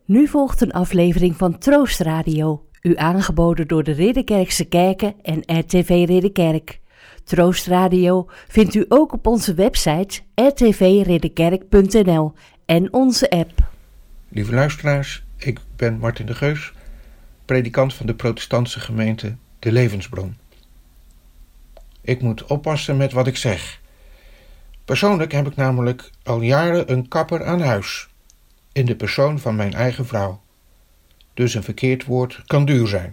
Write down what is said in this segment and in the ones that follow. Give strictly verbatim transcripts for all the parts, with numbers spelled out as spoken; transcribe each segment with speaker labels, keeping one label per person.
Speaker 1: Nu volgt een aflevering van Troost Radio, u aangeboden door de Ridderkerkse Kerken en R T V Ridderkerk. Troost Radio vindt u ook op onze website r t v ridderkerk punt n l en onze app.
Speaker 2: Lieve luisteraars, ik ben Martin de Geus, predikant van de protestantse gemeente De Levensbron. Ik moet oppassen met wat ik zeg. Persoonlijk heb ik namelijk al jaren een kapper aan huis, in de persoon van mijn eigen vrouw. Dus een verkeerd woord kan duur zijn.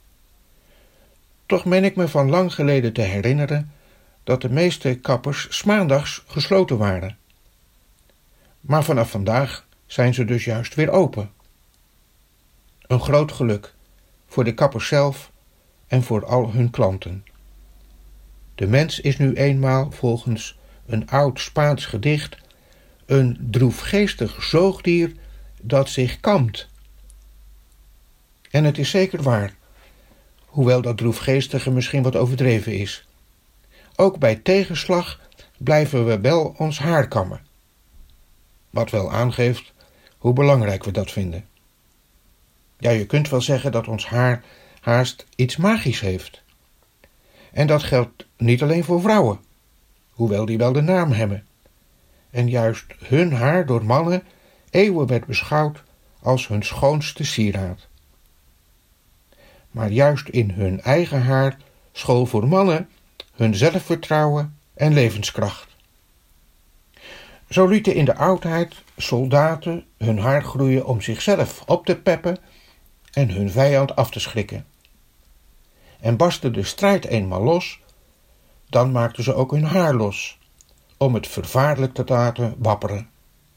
Speaker 2: Toch meen ik me van lang geleden te herinneren dat de meeste kappers 's maandags gesloten waren. Maar vanaf vandaag zijn ze dus juist weer open. Een groot geluk voor de kappers zelf en voor al hun klanten. De mens is nu eenmaal volgens een oud Spaans gedicht een droefgeestig zoogdier dat zich kamt. En het is zeker waar, hoewel dat droefgeestige misschien wat overdreven is. Ook bij tegenslag blijven we wel ons haar kammen. Wat wel aangeeft hoe belangrijk we dat vinden. Ja, je kunt wel zeggen dat ons haar haast iets magisch heeft. En dat geldt niet alleen voor vrouwen, hoewel die wel de naam hebben. En juist hun haar door mannen eeuwen werd beschouwd als hun schoonste sieraad. Maar juist in hun eigen haar school voor mannen hun zelfvertrouwen en levenskracht. Zo lieten in de oudheid soldaten hun haar groeien om zichzelf op te peppen en hun vijand af te schrikken. En barstte de strijd eenmaal los, dan maakten ze ook hun haar los, om het vervaarlijk te laten wapperen.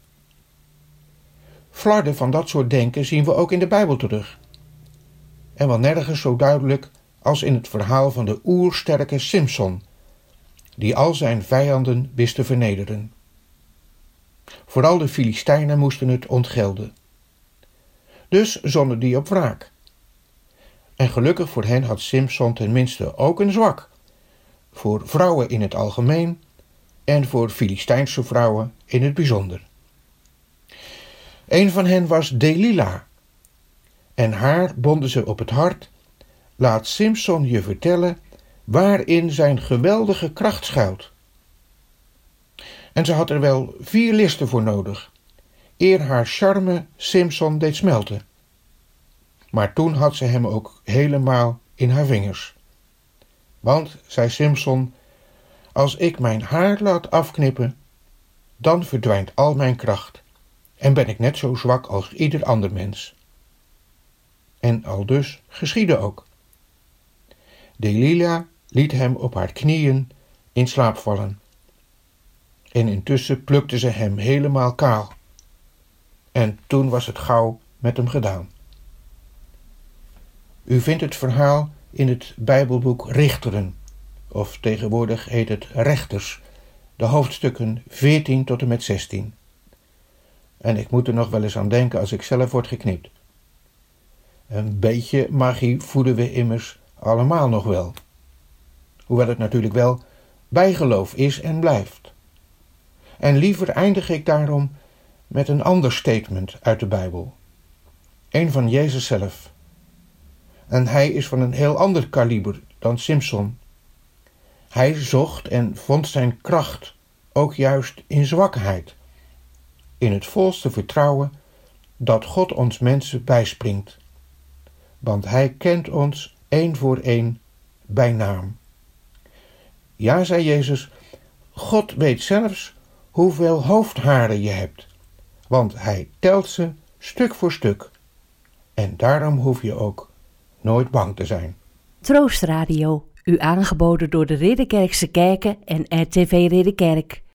Speaker 2: Flarden van dat soort denken zien we ook in de Bijbel terug. En wel nergens zo duidelijk als in het verhaal van de oersterke Simson, die al zijn vijanden wist te vernederen. Vooral de Filistijnen moesten het ontgelden. Dus zonnen die op wraak. En gelukkig voor hen had Simson tenminste ook een zwak, voor vrouwen in het algemeen en voor Filistijnse vrouwen in het bijzonder. Een van hen was Delila, en haar bonden ze op het hart: laat Simson je vertellen waarin zijn geweldige kracht schuilt. En ze had er wel vier listen voor nodig, eer haar charme Simson deed smelten. Maar toen had ze hem ook helemaal in haar vingers. Want, zei Simson, als ik mijn haar laat afknippen, dan verdwijnt al mijn kracht en ben ik net zo zwak als ieder ander mens. En aldus geschiedde ook. Delila liet hem op haar knieën in slaap vallen. En intussen plukte ze hem helemaal kaal. En toen was het gauw met hem gedaan. U vindt het verhaal in het Bijbelboek Richteren, of tegenwoordig heet het Rechters, de hoofdstukken veertien tot en met zestien. En ik moet er nog wel eens aan denken als ik zelf word geknipt. Een beetje magie voeden we immers allemaal nog wel. Hoewel het natuurlijk wel bijgeloof is en blijft. En liever eindig ik daarom met een ander statement uit de Bijbel. Een van Jezus zelf. En hij is van een heel ander kaliber dan Simson. Hij zocht en vond zijn kracht ook juist in zwakheid. In het volste vertrouwen dat God ons mensen bijspringt. Want hij kent ons één voor één bij naam. Ja, zei Jezus, God weet zelfs hoeveel hoofdharen je hebt, want hij telt ze stuk voor stuk. En daarom hoef je ook nooit bang te zijn.
Speaker 1: Troost Radio, u aangeboden door de Ridderkerkse Kerken en R T V Ridderkerk.